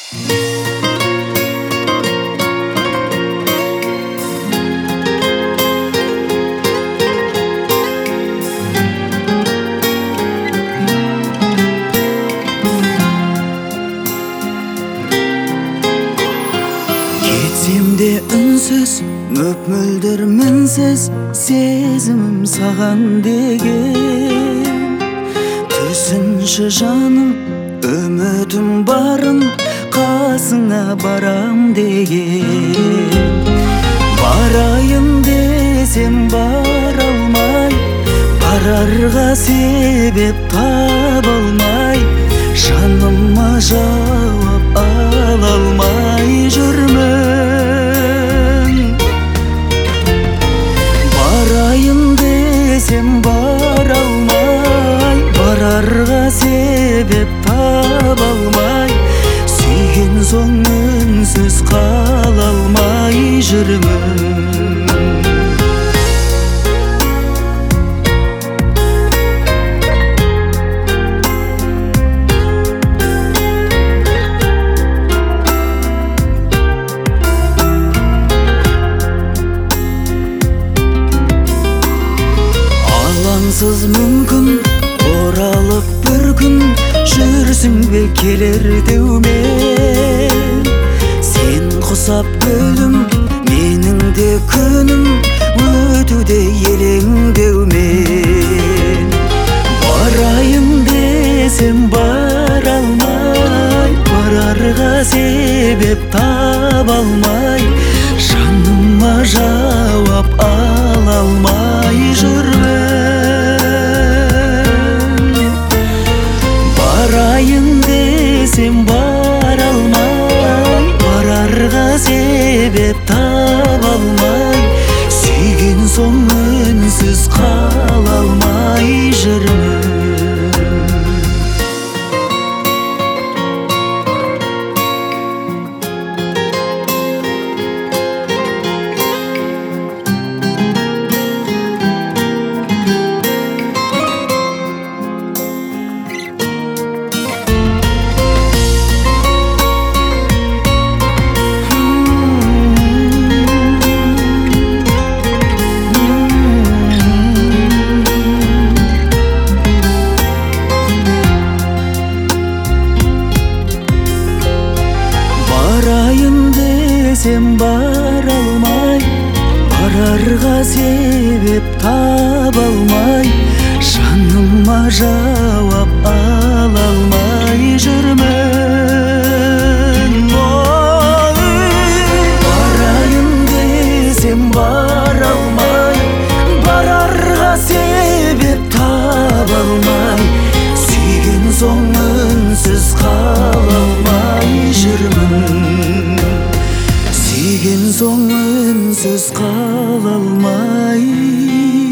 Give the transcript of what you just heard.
Кетсемде үнсіз, мөп-мөлдір мінсіз, сезімім саған деген. Түсінші жаным, үмітім барын, қасыңа барам деген. Барайын десем бара алмай, барарға себеп таба алмай, жаныма жауап ала алмай жүрмін. Барайын десем бара алмай, барарға себеп таба алмай, сүйген соң үнсіз қала алмай жүрмін. Алаңсыз мүмкін оралып бір күн, жүрсің бе келер деумен. Сен құсап гүлім, менің де күнім өтуде елеңдеумен. Барайын десем бара алмай, барарға себеп таба алмай, жаныма жауап ала алмай жүрмін. Барайын десем бара алмай, барарға себеп таба алмай, сүйген соң үнсіз қала алмай жүрмін. Барайын десем бара алмай, барарға себеп таба алмай, жаныма жауап ала алмай жүрмін. Барайын десем бара алмай, барарға себеп таба алмай, сүйген соң үнсіз қала алмай жүрмін. Сүйген соң үнсіз қала алмай